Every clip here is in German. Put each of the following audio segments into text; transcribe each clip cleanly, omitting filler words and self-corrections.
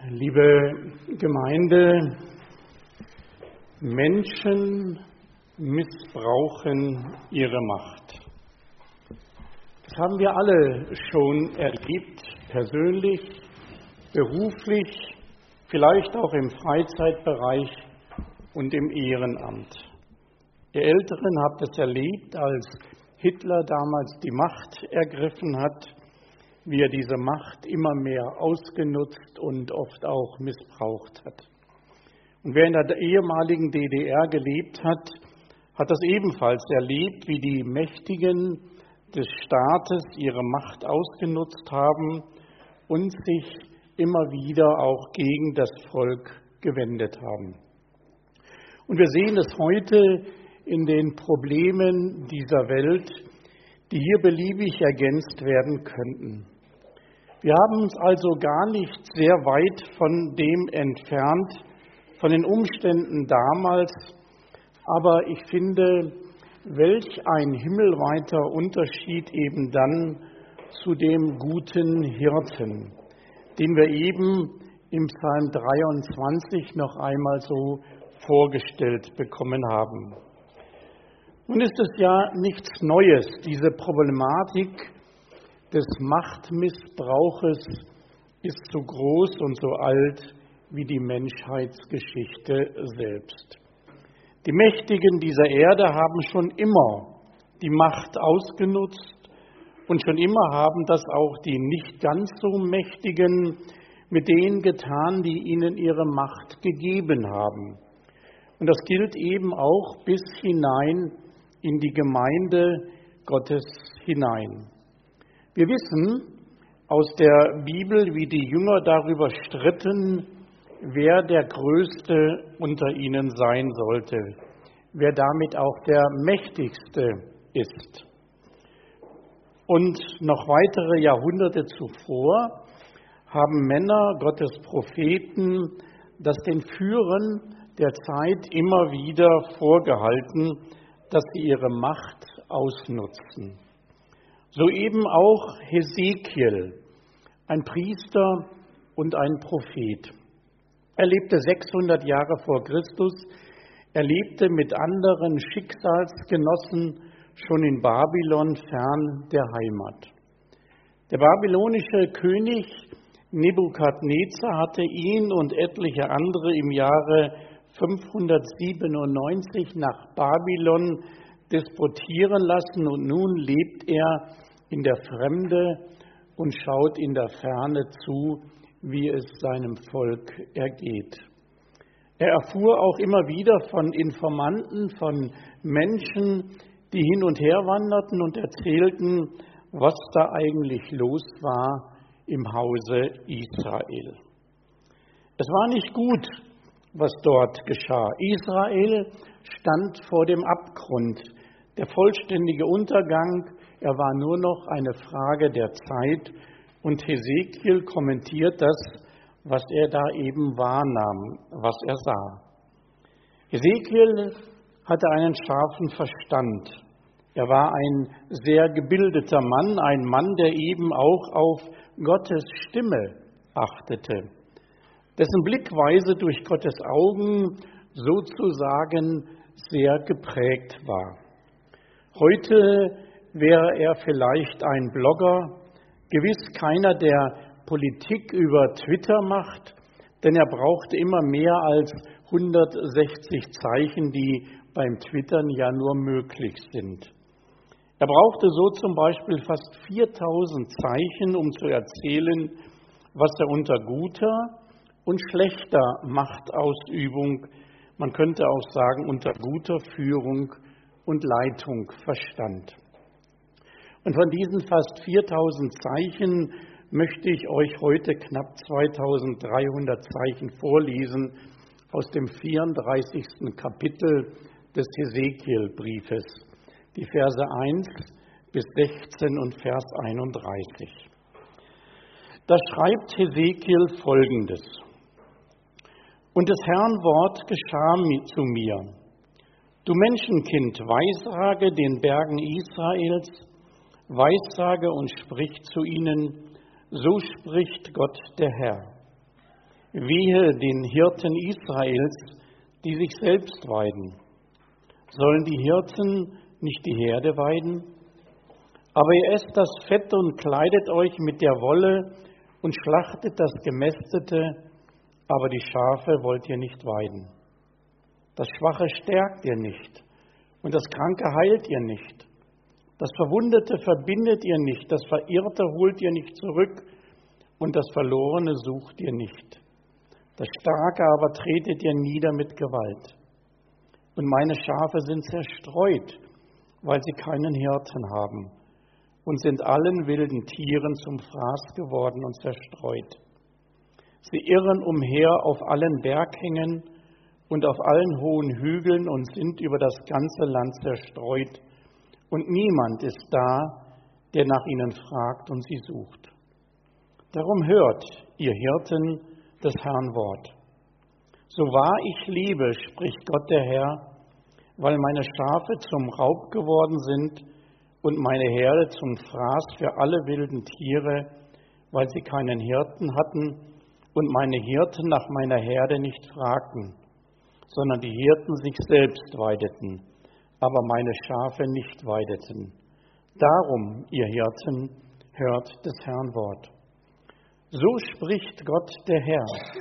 Liebe Gemeinde, Menschen missbrauchen ihre Macht. Das haben wir alle schon erlebt, persönlich, beruflich, vielleicht auch im Freizeitbereich und im Ehrenamt. Ihr Älteren habt es erlebt, als Hitler damals die Macht ergriffen hat, wie er diese Macht immer mehr ausgenutzt und oft auch missbraucht hat. Und wer in der ehemaligen DDR gelebt hat, hat das ebenfalls erlebt, wie die Mächtigen des Staates ihre Macht ausgenutzt haben und sich immer wieder auch gegen das Volk gewendet haben. Und wir sehen es heute in den Problemen dieser Welt, die hier beliebig ergänzt werden könnten. Wir haben uns also gar nicht sehr weit von dem entfernt, von den Umständen damals, aber ich finde, welch ein himmelweiter Unterschied eben dann zu dem guten Hirten, den wir eben im Psalm 23 noch einmal so vorgestellt bekommen haben. Nun ist es ja nichts Neues, diese Problematik des Machtmissbrauches ist so groß und so alt wie die Menschheitsgeschichte selbst. Die Mächtigen dieser Erde haben schon immer die Macht ausgenutzt und schon immer haben das auch die nicht ganz so Mächtigen mit denen getan, die ihnen ihre Macht gegeben haben. Und das gilt eben auch bis hinein in die Gemeinde Gottes hinein. Wir wissen aus der Bibel, wie die Jünger darüber stritten, wer der Größte unter ihnen sein sollte, wer damit auch der Mächtigste ist. Und noch weitere Jahrhunderte zuvor haben Männer, Gottes Propheten, das den Führern der Zeit immer wieder vorgehalten, dass sie ihre Macht ausnutzen. So eben auch Hesekiel, ein Priester und ein Prophet. Er lebte 600 Jahre vor Christus, er lebte mit anderen Schicksalsgenossen schon in Babylon fern der Heimat. Der babylonische König Nebukadnezar hatte ihn und etliche andere im Jahre 597 nach Babylon deportieren lassen und nun lebt er in der Fremde und schaut in der Ferne zu, wie es seinem Volk ergeht. Er erfuhr auch immer wieder von Informanten, von Menschen, die hin und her wanderten und erzählten, was da eigentlich los war im Hause Israel. Es war nicht gut, was dort geschah. Israel stand vor dem Abgrund. Der vollständige Untergang, er war nur noch eine Frage der Zeit. Und Hesekiel kommentiert das, was er da eben wahrnahm, was er sah. Hesekiel hatte einen scharfen Verstand. Er war ein sehr gebildeter Mann, ein Mann, der eben auch auf Gottes Stimme achtete, dessen Blickweise durch Gottes Augen sozusagen sehr geprägt war. Heute wäre er vielleicht ein Blogger, gewiss keiner, der Politik über Twitter macht, denn er brauchte immer mehr als 160 Zeichen, die beim Twittern ja nur möglich sind. Er brauchte so zum Beispiel fast 4000 Zeichen, um zu erzählen, was er unter guter und schlechter Machtausübung, man könnte auch sagen unter guter Führung und Leitung verstand. Und von diesen fast 4000 Zeichen möchte ich euch heute knapp 2300 Zeichen vorlesen aus dem 34. Kapitel des Hesekiel-Briefes, die Verse 1 bis 16 und Vers 31. Da schreibt Hesekiel Folgendes: Und des Herrn Wort geschah zu mir: Du Menschenkind, weissage den Bergen Israels, weissage und sprich zu ihnen, so spricht Gott der Herr. Wehe den Hirten Israels, die sich selbst weiden. Sollen die Hirten nicht die Herde weiden? Aber ihr esst das Fett und kleidet euch mit der Wolle und schlachtet das Gemästete, aber die Schafe wollt ihr nicht weiden. Das Schwache stärkt ihr nicht und das Kranke heilt ihr nicht. Das Verwundete verbindet ihr nicht, das Verirrte holt ihr nicht zurück und das Verlorene sucht ihr nicht. Das Starke aber tretet ihr nieder mit Gewalt. Und meine Schafe sind zerstreut, weil sie keinen Hirten haben und sind allen wilden Tieren zum Fraß geworden und zerstreut. Sie irren umher auf allen Berghängen und auf allen hohen Hügeln und sind über das ganze Land zerstreut. Und niemand ist da, der nach ihnen fragt und sie sucht. Darum hört, ihr Hirten, des Herrn Wort. So wahr ich lebe, spricht Gott der Herr, weil meine Schafe zum Raub geworden sind und meine Herde zum Fraß für alle wilden Tiere, weil sie keinen Hirten hatten und meine Hirten nach meiner Herde nicht fragten, sondern die Hirten sich selbst weideten, aber meine Schafe nicht weideten. Darum, ihr Hirten, hört des Herrn Wort. So spricht Gott der Herr.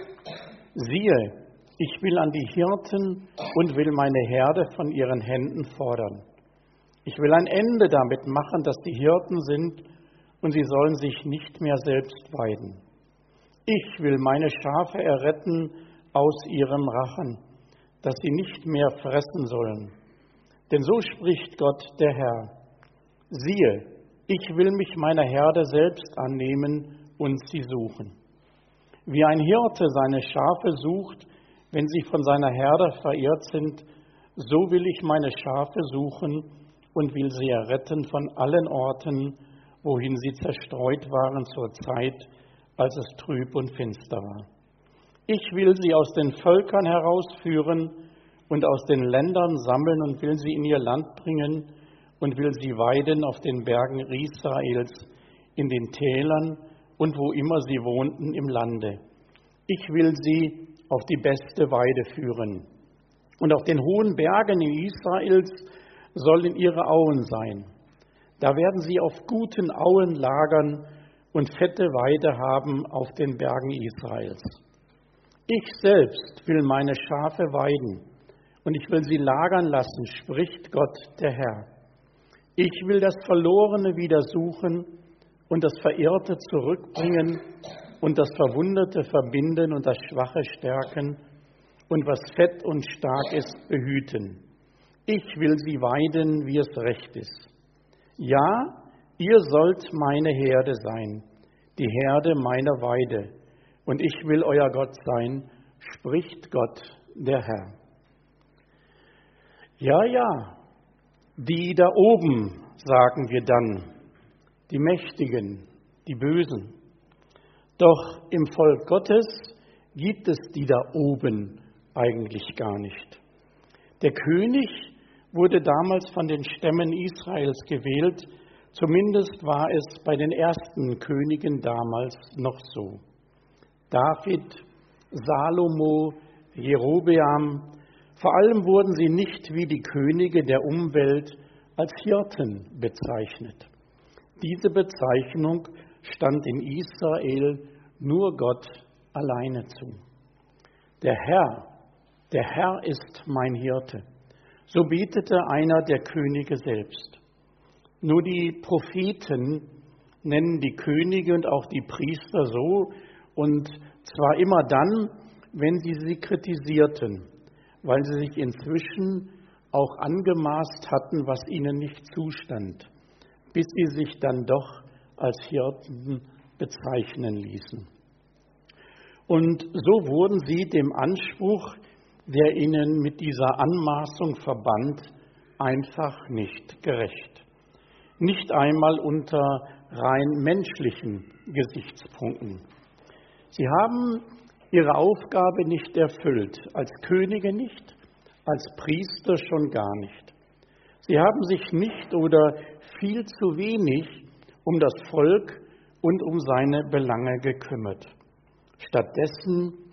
Siehe, ich will an die Hirten und will meine Herde von ihren Händen fordern. Ich will ein Ende damit machen, dass die Hirten sind und sie sollen sich nicht mehr selbst weiden. Ich will meine Schafe erretten aus ihrem Rachen, dass sie nicht mehr fressen sollen. Denn so spricht Gott der Herr. Siehe, ich will mich meiner Herde selbst annehmen und sie suchen. Wie ein Hirte seine Schafe sucht, wenn sie von seiner Herde verirrt sind, so will ich meine Schafe suchen und will sie erretten von allen Orten, wohin sie zerstreut waren zur Zeit, als es trüb und finster war. Ich will sie aus den Völkern herausführen und aus den Ländern sammeln und will sie in ihr Land bringen und will sie weiden auf den Bergen Israels, in den Tälern und wo immer sie wohnten im Lande. Ich will sie auf die beste Weide führen. Und auf den hohen Bergen Israels sollen ihre Auen sein. Da werden sie auf guten Auen lagern und fette Weide haben auf den Bergen Israels. Ich selbst will meine Schafe weiden und ich will sie lagern lassen, spricht Gott der Herr. Ich will das Verlorene wieder suchen und das Verirrte zurückbringen und das Verwundete verbinden und das Schwache stärken und was fett und stark ist behüten. Ich will sie weiden, wie es recht ist. Ja, ihr sollt meine Herde sein, die Herde meiner Weide, und ich will euer Gott sein, spricht Gott der Herr. Ja, ja, die da oben, sagen wir dann, die Mächtigen, die Bösen. Doch im Volk Gottes gibt es die da oben eigentlich gar nicht. Der König wurde damals von den Stämmen Israels gewählt, zumindest war es bei den ersten Königen damals noch so. David, Salomo, Jerobeam, vor allem wurden sie nicht wie die Könige der Umwelt als Hirten bezeichnet. Diese Bezeichnung stand in Israel nur Gott alleine zu. Der Herr ist mein Hirte. So betete einer der Könige selbst. Nur die Propheten nennen die Könige und auch die Priester so, und zwar immer dann, wenn sie kritisierten, weil sie sich inzwischen auch angemaßt hatten, was ihnen nicht zustand, bis sie sich dann doch als Hirten bezeichnen ließen. Und so wurden sie dem Anspruch, der ihnen mit dieser Anmaßung verband, einfach nicht gerecht. Nicht einmal unter rein menschlichen Gesichtspunkten. Sie haben ihre Aufgabe nicht erfüllt, als Könige nicht, als Priester schon gar nicht. Sie haben sich nicht oder viel zu wenig um das Volk und um seine Belange gekümmert. Stattdessen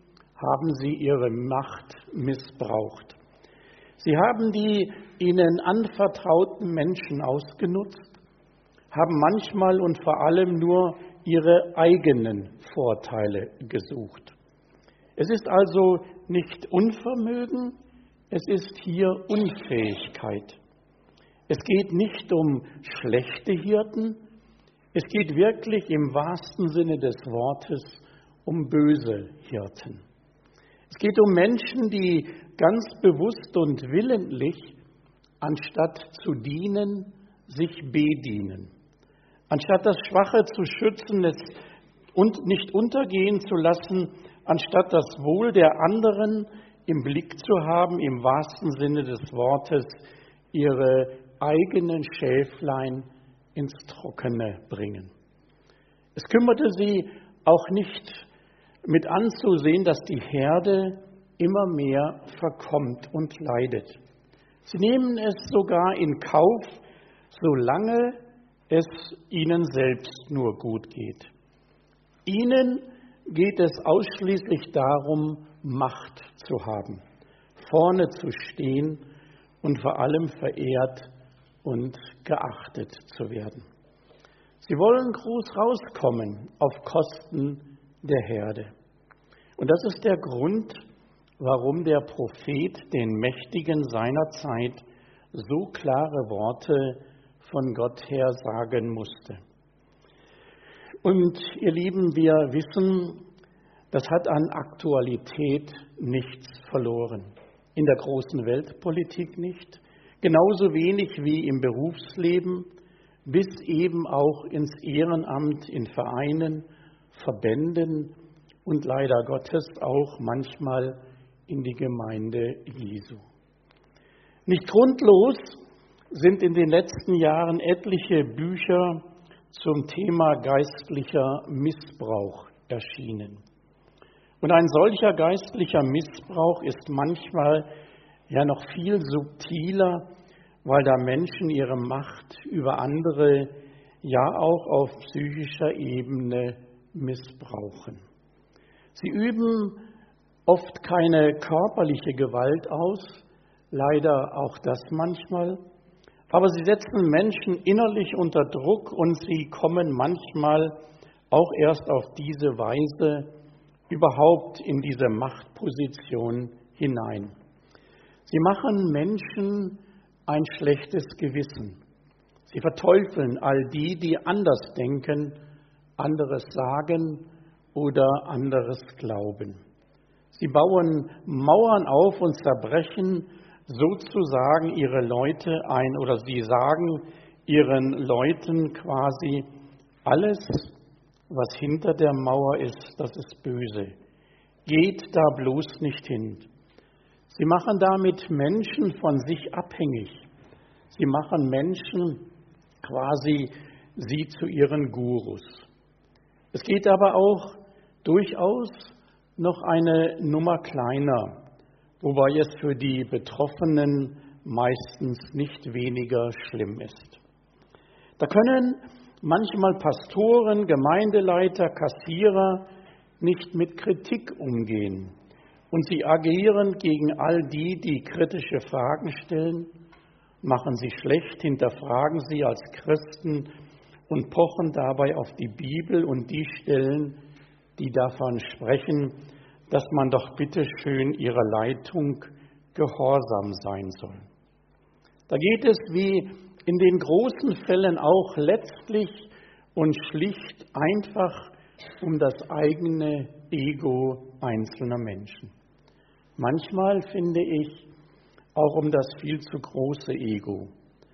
haben sie ihre Macht missbraucht. Sie haben die ihnen anvertrauten Menschen ausgenutzt, haben manchmal und vor allem nur ihre eigenen Vorteile gesucht. Es ist also nicht Unvermögen, es ist hier Unfähigkeit. Es geht nicht um schlechte Hirten, es geht wirklich im wahrsten Sinne des Wortes um böse Hirten. Es geht um Menschen, die ganz bewusst und willentlich, anstatt zu dienen, sich bedienen. Anstatt das Schwache zu schützen und nicht untergehen zu lassen, anstatt das Wohl der anderen im Blick zu haben, im wahrsten Sinne des Wortes, ihre eigenen Schäflein ins Trockene bringen. Es kümmerte sie auch nicht mit anzusehen, dass die Herde immer mehr verkommt und leidet. Sie nehmen es sogar in Kauf, solange es ihnen selbst nur gut geht. Ihnen geht es ausschließlich darum, Macht zu haben, vorne zu stehen und vor allem verehrt und geachtet zu werden. Sie wollen groß rauskommen auf Kosten der Herde. Und das ist der Grund, warum der Prophet den Mächtigen seiner Zeit so klare Worte von Gott her sagen musste. Und ihr Lieben, wir wissen, das hat an Aktualität nichts verloren. In der großen Weltpolitik nicht, genauso wenig wie im Berufsleben, bis eben auch ins Ehrenamt in Vereinen, Verbänden und leider Gottes auch manchmal in die Gemeinde Jesu. Nicht grundlos sind in den letzten Jahren etliche Bücher zum Thema geistlicher Missbrauch erschienen. Und ein solcher geistlicher Missbrauch ist manchmal ja noch viel subtiler, weil da Menschen ihre Macht über andere ja auch auf psychischer Ebene missbrauchen. Sie üben oft keine körperliche Gewalt aus, leider auch das manchmal, aber sie setzen Menschen innerlich unter Druck und sie kommen manchmal auch erst auf diese Weise überhaupt in diese Machtposition hinein. Sie machen Menschen ein schlechtes Gewissen. Sie verteufeln all die, die anders denken, anderes sagen oder anderes glauben. Sie bauen Mauern auf und zerbrechen sozusagen ihre Leute ein, oder sie sagen ihren Leuten quasi, alles, was hinter der Mauer ist, das ist böse. Geht da bloß nicht hin. Sie machen damit Menschen von sich abhängig. Sie machen Menschen quasi sie zu ihren Gurus. Es geht aber auch durchaus noch eine Nummer kleiner, wobei es für die Betroffenen meistens nicht weniger schlimm ist. Da können manchmal Pastoren, Gemeindeleiter, Kassierer nicht mit Kritik umgehen und sie agieren gegen all die, die kritische Fragen stellen, machen sie schlecht, hinterfragen sie als Christen und pochen dabei auf die Bibel und die Stellen, die davon sprechen, dass man doch bitte schön ihrer Leitung gehorsam sein soll. Da geht es wie in den großen Fällen auch letztlich und schlicht einfach um das eigene Ego einzelner Menschen. Manchmal finde ich auch um das viel zu große Ego,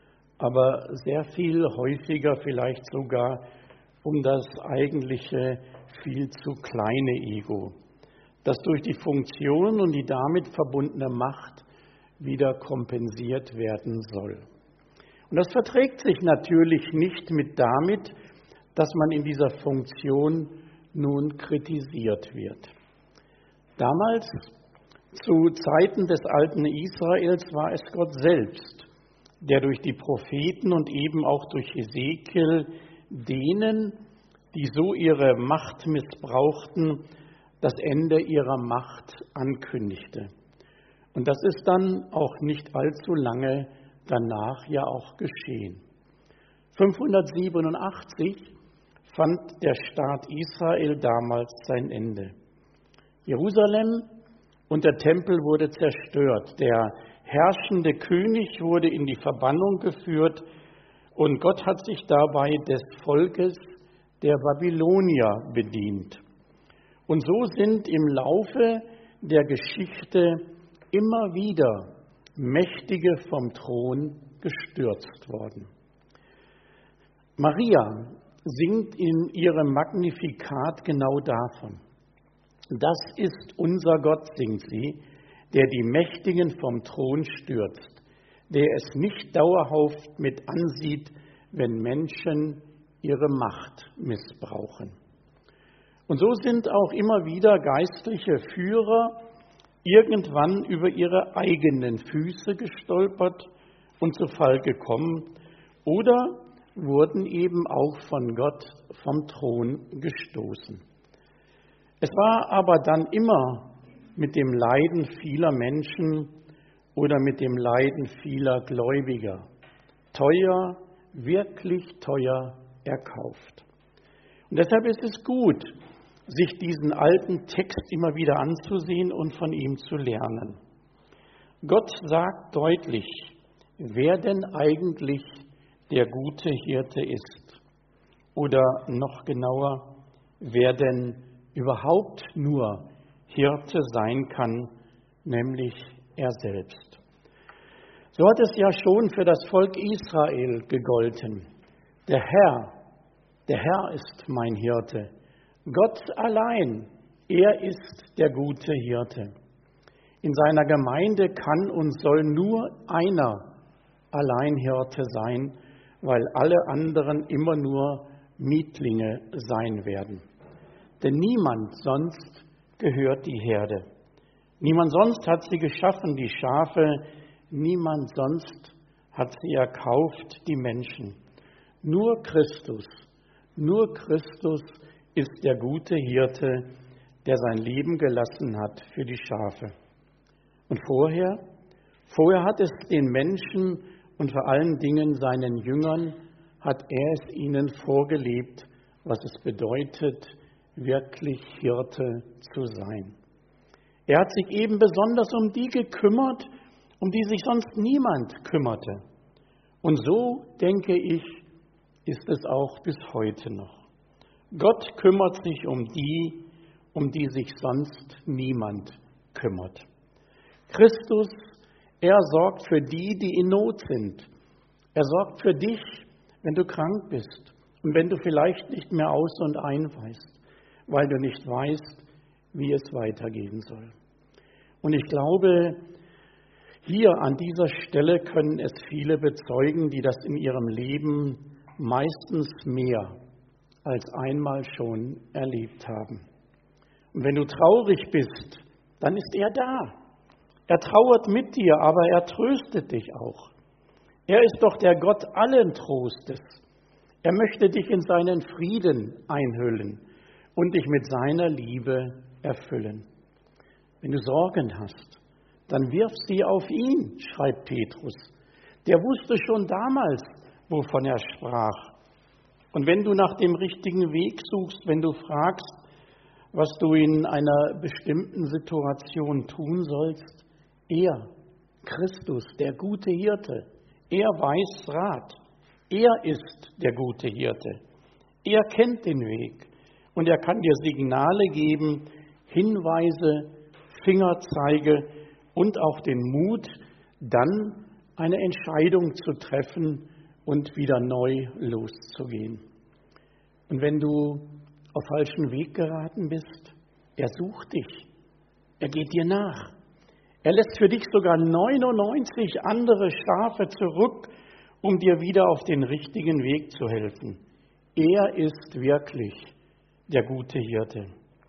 aber sehr viel häufiger vielleicht sogar um das eigentliche viel zu kleine Ego, das durch die Funktion und die damit verbundene Macht wieder kompensiert werden soll. Und das verträgt sich natürlich nicht mit damit, dass man in dieser Funktion nun kritisiert wird. Damals, zu Zeiten des alten Israels, war es Gott selbst, der durch die Propheten und eben auch durch Hesekiel denen, die so ihre Macht missbrauchten, das Ende ihrer Macht ankündigte. Und das ist dann auch nicht allzu lange danach ja auch geschehen. 587 fand der Staat Israel damals sein Ende. Jerusalem und der Tempel wurde zerstört. Der herrschende König wurde in die Verbannung geführt und Gott hat sich dabei des Volkes der Babylonier bedient. Und so sind im Laufe der Geschichte immer wieder Mächtige vom Thron gestürzt worden. Maria singt in ihrem Magnificat genau davon. Das ist unser Gott, singt sie, der die Mächtigen vom Thron stürzt, der es nicht dauerhaft mit ansieht, wenn Menschen ihre Macht missbrauchen. Und so sind auch immer wieder geistliche Führer irgendwann über ihre eigenen Füße gestolpert und zu Fall gekommen oder wurden eben auch von Gott vom Thron gestoßen. Es war aber dann immer mit dem Leiden vieler Menschen oder mit dem Leiden vieler Gläubiger teuer, wirklich teuer erkauft. Und deshalb ist es gut, sich diesen alten Text immer wieder anzusehen und von ihm zu lernen. Gott sagt deutlich, wer denn eigentlich der gute Hirte ist. Oder noch genauer, wer denn überhaupt nur Hirte sein kann, nämlich er selbst. So hat es ja schon für das Volk Israel gegolten. Der Herr ist mein Hirte. Gott allein, er ist der gute Hirte. In seiner Gemeinde kann und soll nur einer allein Hirte sein, weil alle anderen immer nur Mietlinge sein werden. Denn niemand sonst gehört die Herde. Niemand sonst hat sie geschaffen, die Schafe. Niemand sonst hat sie erkauft, die Menschen. Nur Christus ist der gute Hirte, der sein Leben gelassen hat für die Schafe. Und vorher hat es den Menschen und vor allen Dingen seinen Jüngern, hat er es ihnen vorgelebt, was es bedeutet, wirklich Hirte zu sein. Er hat sich eben besonders um die gekümmert, um die sich sonst niemand kümmerte. Und so, denke ich, ist es auch bis heute noch. Gott kümmert sich um die sich sonst niemand kümmert. Christus, er sorgt für die in Not sind. Er sorgt für dich, wenn du krank bist und wenn du vielleicht nicht mehr aus und ein weißt, weil du nicht weißt, wie es weitergehen soll. Und ich glaube, hier an dieser Stelle können es viele bezeugen, die das in ihrem Leben meistens mehr als einmal schon erlebt haben. Und wenn du traurig bist, dann ist er da. Er trauert mit dir, aber er tröstet dich auch. Er ist doch der Gott allen Trostes. Er möchte dich in seinen Frieden einhüllen und dich mit seiner Liebe erfüllen. Wenn du Sorgen hast, dann wirf sie auf ihn, schreibt Petrus. Der wusste schon damals, wovon er sprach. Und wenn du nach dem richtigen Weg suchst, wenn du fragst, was du in einer bestimmten Situation tun sollst, er, Christus, der gute Hirte, er weiß Rat. Er ist der gute Hirte. Er kennt den Weg und er kann dir Signale geben, Hinweise, Fingerzeige und auch den Mut, dann eine Entscheidung zu treffen und wieder neu loszugehen. Und wenn du auf falschen Weg geraten bist, er sucht dich. Er geht dir nach. Er lässt für dich sogar 99 andere Schafe zurück, um dir wieder auf den richtigen Weg zu helfen. Er ist wirklich der gute Hirte.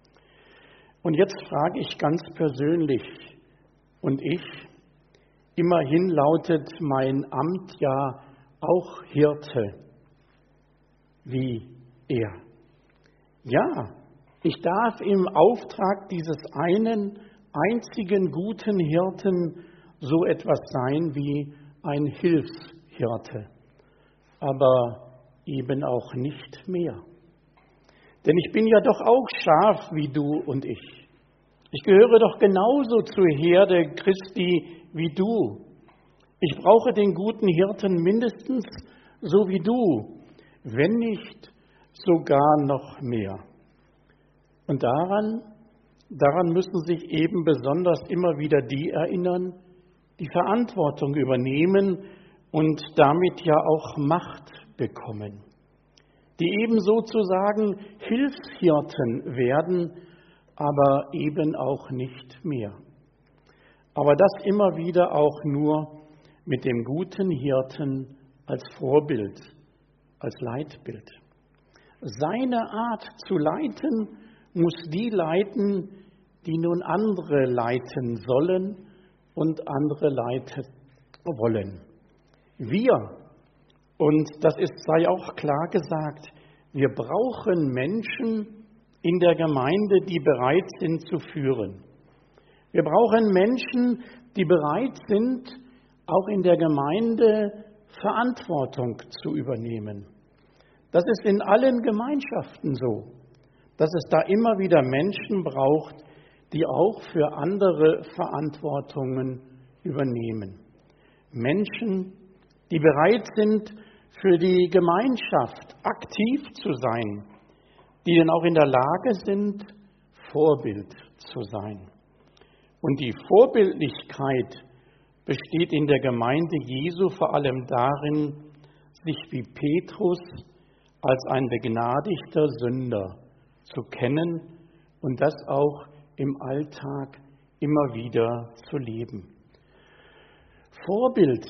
Und jetzt frage ich ganz persönlich, und ich, immerhin lautet mein Amt ja auch Hirte, wie er. Ja, Ich darf im Auftrag dieses einen einzigen guten Hirten so etwas sein wie ein Hilfshirte, aber eben auch nicht mehr. Denn ich bin ja doch auch Schaf wie du und ich. Ich gehöre doch genauso zur Herde Christi wie du. Ich brauche den guten Hirten mindestens so wie du, wenn nicht sogar noch mehr. Und daran müssen sich eben besonders immer wieder die erinnern, die Verantwortung übernehmen und damit ja auch Macht bekommen, die eben sozusagen Hilfshirten werden, aber eben auch nicht mehr. Aber das immer wieder auch nur mit dem guten Hirten als Vorbild, als Leitbild. Seine Art zu leiten muss die leiten, die nun andere leiten sollen und andere leiten wollen. Wir, und das sei auch klar gesagt, wir brauchen Menschen in der Gemeinde, die bereit sind zu führen. Wir brauchen Menschen, die bereit sind, auch in der Gemeinde Verantwortung zu übernehmen. Das ist in allen Gemeinschaften so, dass es da immer wieder Menschen braucht, die auch für andere Verantwortungen übernehmen. Menschen, die bereit sind, für die Gemeinschaft aktiv zu sein, die dann auch in der Lage sind, Vorbild zu sein. Und die Vorbildlichkeit besteht in der Gemeinde Jesu vor allem darin, sich wie Petrus als ein begnadigter Sünder zu kennen und das auch im Alltag immer wieder zu leben. Vorbild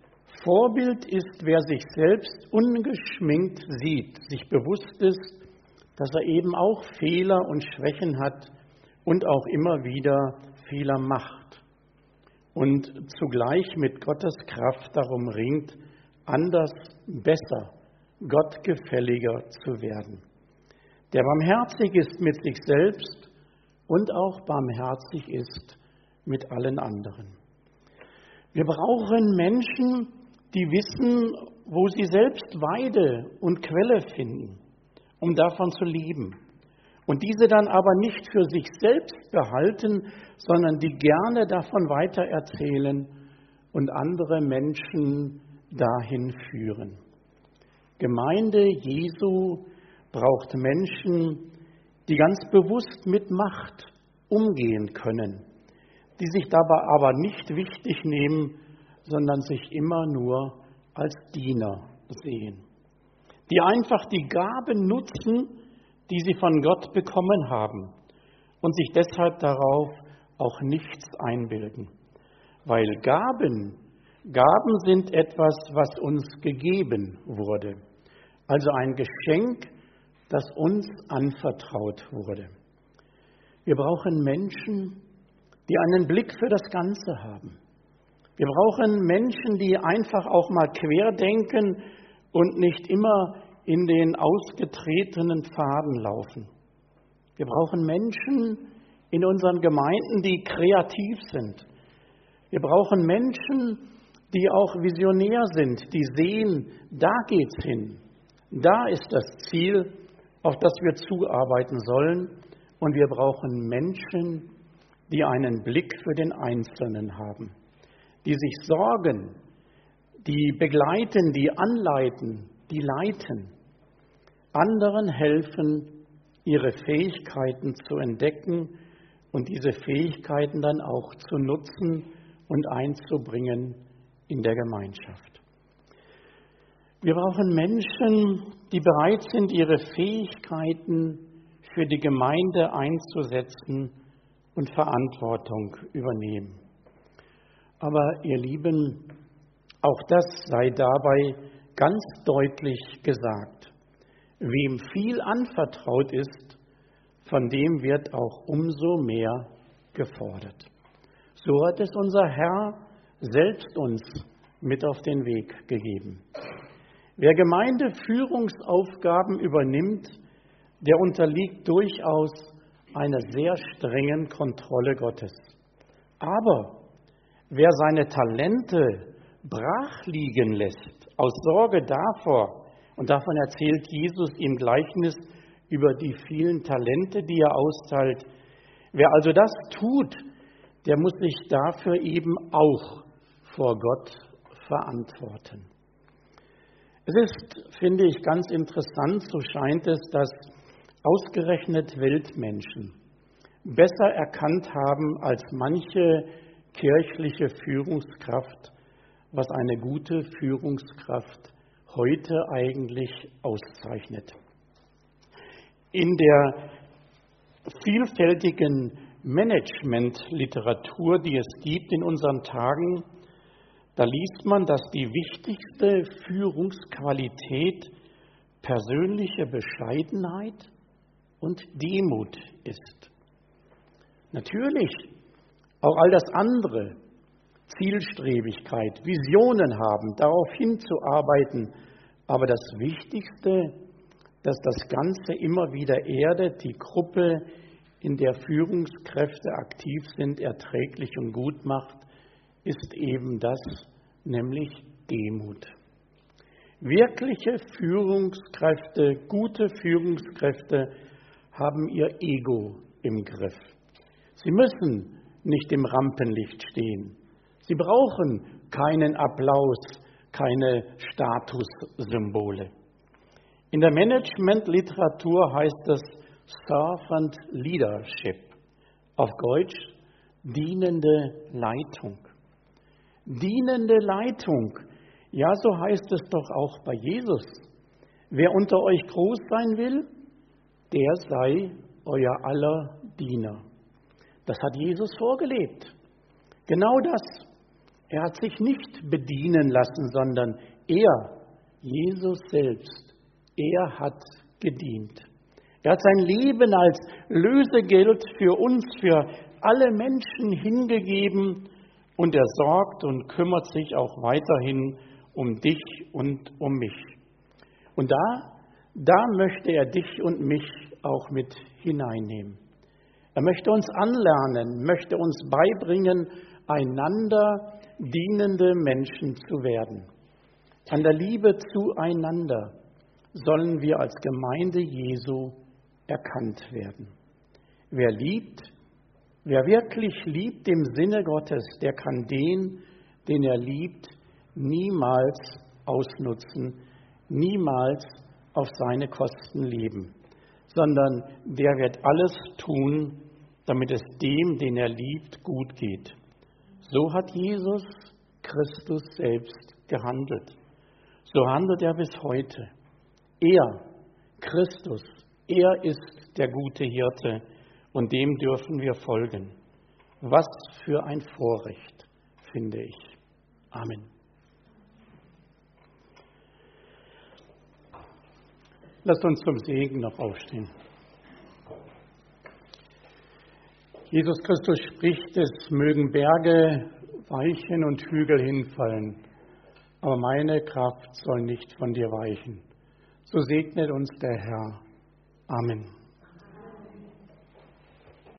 ist, wer sich selbst ungeschminkt sieht, sich bewusst ist, dass er eben auch Fehler und Schwächen hat und auch immer wieder Fehler macht und zugleich mit Gottes Kraft darum ringt, anders, besser, gottgefälliger zu werden. Der barmherzig ist mit sich selbst und auch barmherzig ist mit allen anderen. Wir brauchen Menschen, die wissen, wo sie selbst Weide und Quelle finden, um davon zu leben. Und diese dann aber nicht für sich selbst behalten, sondern die gerne davon weitererzählen und andere Menschen dahin führen. Gemeinde Jesu braucht Menschen, die ganz bewusst mit Macht umgehen können, die sich dabei aber nicht wichtig nehmen, sondern sich immer nur als Diener sehen, die einfach die Gaben nutzen, die sie von Gott bekommen haben und sich deshalb darauf auch nichts einbilden. Weil Gaben sind etwas, was uns gegeben wurde, also ein Geschenk, das uns anvertraut wurde. Wir brauchen Menschen, die einen Blick für das Ganze haben. Wir brauchen Menschen, die einfach auch mal querdenken und nicht immer in den ausgetretenen Pfaden laufen. Wir brauchen Menschen in unseren Gemeinden, die kreativ sind. Wir brauchen Menschen, die auch visionär sind, die sehen, da geht's hin. Da ist das Ziel, auf das wir zuarbeiten sollen. Und wir brauchen Menschen, die einen Blick für den Einzelnen haben, die sich sorgen, die begleiten, die anleiten, die leiten, anderen helfen, ihre Fähigkeiten zu entdecken und diese Fähigkeiten dann auch zu nutzen und einzubringen in der Gemeinschaft. Wir brauchen Menschen, die bereit sind, ihre Fähigkeiten für die Gemeinde einzusetzen und Verantwortung übernehmen. Aber ihr Lieben, auch das sei dabei ganz deutlich gesagt. Wem viel anvertraut ist, von dem wird auch umso mehr gefordert. So hat es unser Herr selbst uns mit auf den Weg gegeben. Wer Gemeindeführungsaufgaben übernimmt, der unterliegt durchaus einer sehr strengen Kontrolle Gottes. Aber wer seine Talente brach liegen lässt, aus Sorge davor, und davon erzählt Jesus im Gleichnis über die vielen Talente, die er austeilt, wer also das tut, der muss sich dafür eben auch vor Gott verantworten. Es ist, finde ich, ganz interessant, so scheint es, dass ausgerechnet Weltmenschen besser erkannt haben als manche kirchliche Führungskraft, was eine gute Führungskraft heute eigentlich auszeichnet. In der vielfältigen Management-Literatur, die es gibt in unseren Tagen, da liest man, dass die wichtigste Führungsqualität persönliche Bescheidenheit und Demut ist. Natürlich auch all das andere, Zielstrebigkeit, Visionen haben, darauf hinzuarbeiten, aber das Wichtigste, dass das Ganze immer wieder erdet, die Gruppe, in der Führungskräfte aktiv sind, erträglich und gut macht, ist eben das, nämlich Demut. Wirkliche Führungskräfte, gute Führungskräfte haben ihr Ego im Griff. Sie müssen nicht im Rampenlicht stehen. Sie brauchen keinen Applaus, keine Statussymbole. In der Managementliteratur heißt es Servant Leadership, auf Deutsch dienende Leitung. Dienende Leitung, ja, so heißt es doch auch bei Jesus. Wer unter euch groß sein will, der sei euer aller Diener. Das hat Jesus vorgelebt. Genau das. Er hat sich nicht bedienen lassen, sondern er, Jesus selbst, er hat gedient. Er hat sein Leben als Lösegeld für uns, für alle Menschen hingegeben und er sorgt und kümmert sich auch weiterhin um dich und um mich. Und da möchte er dich und mich auch mit hineinnehmen. Er möchte uns anlernen, möchte uns beibringen, einander dienende Menschen zu werden. An der Liebe zueinander sollen wir als Gemeinde Jesu erkannt werden. Wer liebt, wer wirklich liebt im Sinne Gottes, der kann den er liebt, niemals ausnutzen, niemals auf seine Kosten leben, sondern der wird alles tun, damit es dem, den er liebt, gut geht. So hat Jesus Christus selbst gehandelt. So handelt er bis heute. Er, Christus, er ist der gute Hirte und dem dürfen wir folgen. Was für ein Vorrecht, finde ich. Amen. Lasst uns zum Segen noch aufstehen. Jesus Christus spricht, es mögen Berge weichen und Hügel hinfallen, aber meine Kraft soll nicht von dir weichen. So segnet uns der Herr. Amen.